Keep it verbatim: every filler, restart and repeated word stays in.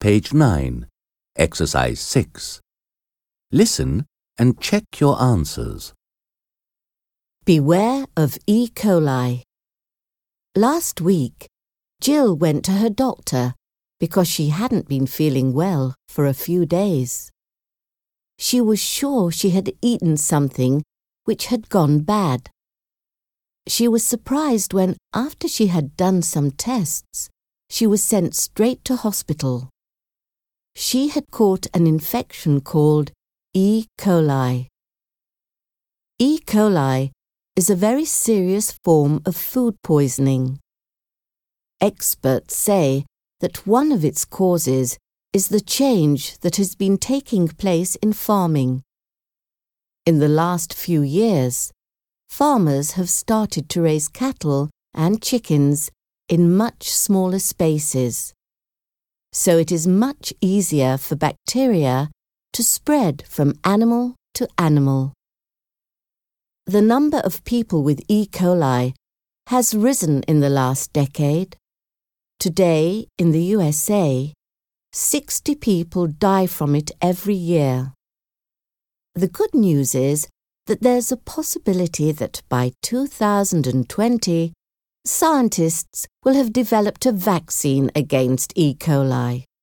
page nine, exercise six. Listen and check your answers. Beware of E. coli. Last week, Jill went to her doctor because she hadn't been feeling well for a few days. She was sure she had eaten something which had gone bad. She was surprised when, after she had done some tests, she was sent straight to hospital. She had caught an infection called E. coli. E. coli is a very serious form of food poisoning. Experts say that one of its causes is the change that has been taking place in farming. In the last few years, farmers have started to raise cattle and chickens in much smaller spaces. So it is much easier for bacteria to spread from animal to animal. The number of people with E. coli has risen in the last decade. Today, in the U S A, sixty people die from it every year. The good news is that there's a possibility that by two thousand twenty, scientists will have developed a vaccine against E. coli.